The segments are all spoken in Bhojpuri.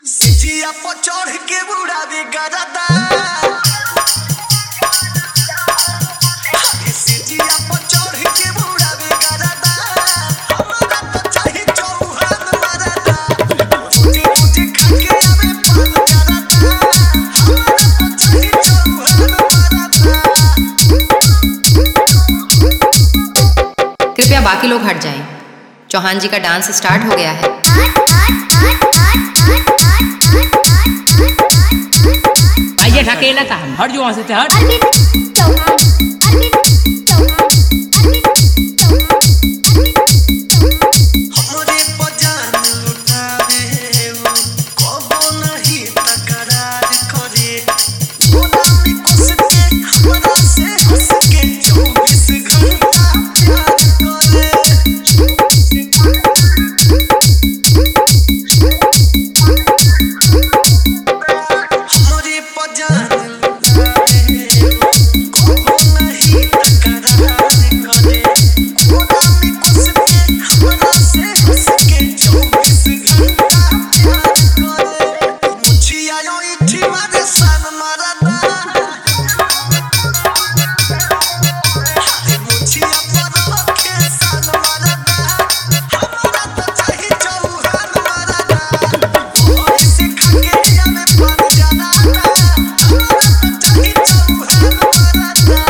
सिजिया पर चढ़ के उड़ावे गरदा सिजिया पर चढ़ के उड़ावे गरदा हमरा तो चाही चौहान मरदा मुझे मुझे खा के आवे पान करदा हमरा तो चाही चौहान मरदा। कृपया बाकी लोग हट जाएं। चौहान जी का डांस स्टार्ट हो गया है। आइए ढकेला था हम हट जो वहां से हट। हमरे पजान लुटावे वो कबो नहीं तकरार करे बोला में कुछ के हमरा से हंस के 24 घंटा प्यार करे। हमरे पजान लुटावे वो कबो नहीं तकरार करे बोला में कुछ के हमरा से हंस के 24 घंटा प्यार करे। मुझिया यो इठी मारे सन मरदा मुझिया पर रखे सन मरदा हमरा तो चाही चौहान मरदा ओही से खा के आवे पान जाना हमरा तो चाही चौहान मरदा।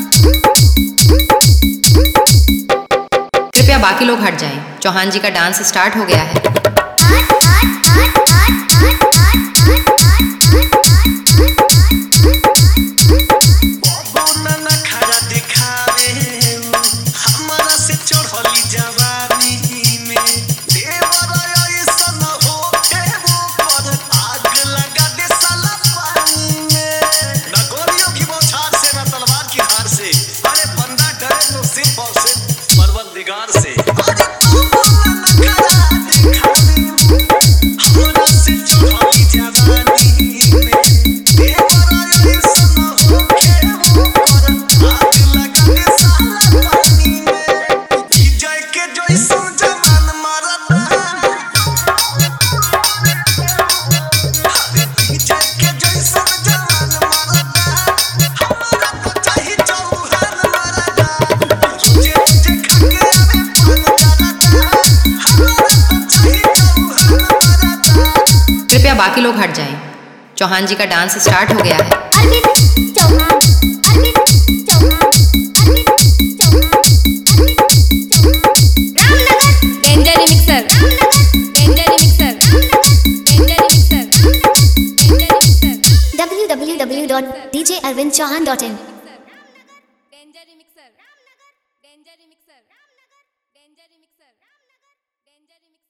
कृपया बाकी लोग हट जाएं। चौहान जी का डांस स्टार्ट हो गया है। बोना ना खड़ा दिखावे वो हमरा से चढ़ली जवानी में देवर ऐसन होखे वो पर आग लगा दे साला पानी में ना गोलियों की बौछार से ना तलवार की धार से अरे बंदा डरे तो सिर्फ और सिर्फ परवरदिगार से। अरे तू बोना ना खड़ा दिखावे वो हमरा से चढ़ली जवानी में देवर ऐसन होखे वो पर आग लगा दे साला पानी में विजय के जैसन जवान मरदा विजय के जैसन जवान मरदा हमरा तो चाही चौहान मरदा मुझे मुझे खा के आवे पान करदा हमरा तो चाही चौहान मरदा। कृपया बाकी लोग हट जाएं। चौहान जी का डांस स्टार्ट हो गया है। www.djarvindchauhan.in